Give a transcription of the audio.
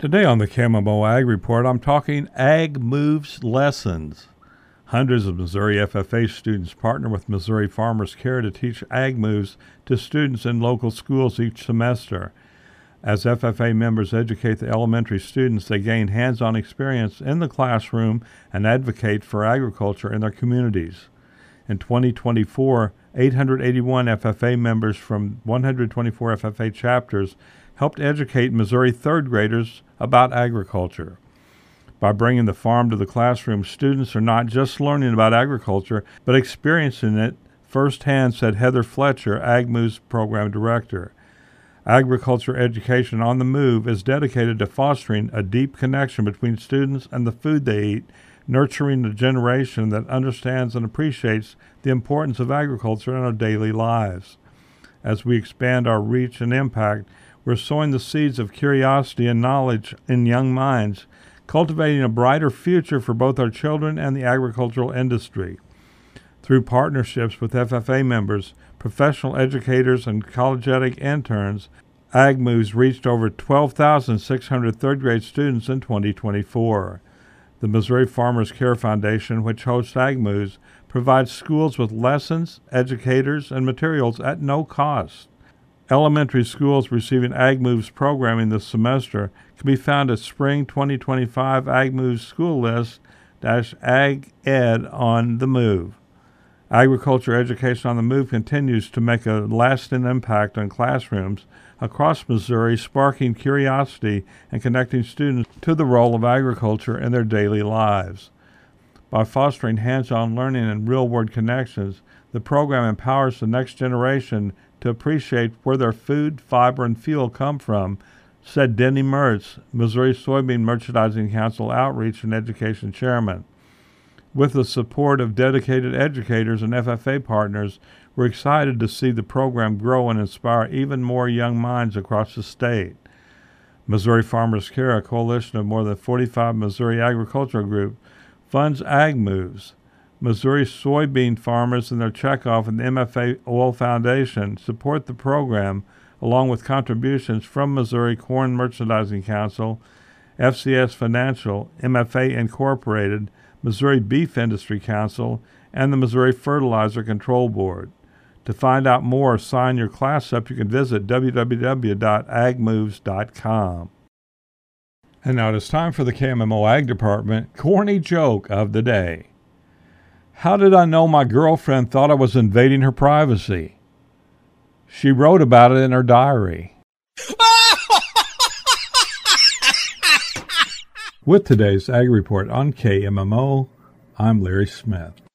Today on the KMMO Ag Report, I'm talking Ag Moves lessons. Hundreds of Missouri FFA students partner with Missouri Farmers Care to teach Ag Moves to students in local schools each semester. As FFA members educate the elementary students, they gain hands-on experience in the classroom and advocate for agriculture in their communities. In 2024, 881 FFA members from 124 FFA chapters helped educate Missouri third graders about agriculture. By bringing the farm to the classroom, students are not just learning about agriculture, but experiencing it firsthand, said Heather Fletcher, Ag Moves Program Director. Agriculture education on the move is dedicated to fostering a deep connection between students and the food they eat, nurturing a generation that understands and appreciates the importance of agriculture in our daily lives. As we expand our reach and impact, we're sowing the seeds of curiosity and knowledge in young minds, cultivating a brighter future for both our children and the agricultural industry. Through partnerships with FFA members, professional educators, and college-ed interns, Ag Moves reached over 12,600 third-grade students in 2024. The Missouri Farmers Care Foundation, which hosts Ag Moves, provides schools with lessons, educators, and materials at no cost. Elementary schools receiving Ag Moves programming this semester can be found at Spring 2025 Ag Moves School List -Ag Ed on the Move. Agriculture education on the move continues to make a lasting impact on classrooms across Missouri, sparking curiosity and connecting students to the role of agriculture in their daily lives. By fostering hands-on learning and real-world connections, the program empowers the next generation to appreciate where their food, fiber, and fuel come from, said Denny Mertz, Missouri Soybean Merchandising Council Outreach and Education Chairman. With the support of dedicated educators and FFA partners, we're excited to see the program grow and inspire even more young minds across the state. Missouri Farmers Care, a coalition of more than 45 Missouri agricultural groups, funds Ag Moves. Missouri soybean farmers and their checkoff and the MFA Oil Foundation support the program, along with contributions from Missouri Corn Merchandising Council, FCS Financial, MFA Incorporated, Missouri Beef Industry Council, and the Missouri Fertilizer Control Board. To find out more, sign your class up. You can visit www.agmoves.com. And now it is time for the KMMO Ag Department corny joke of the day. How did I know my girlfriend thought I was invading her privacy? She wrote about it in her diary. With today's Ag Report on KMMO, I'm Larry Smith.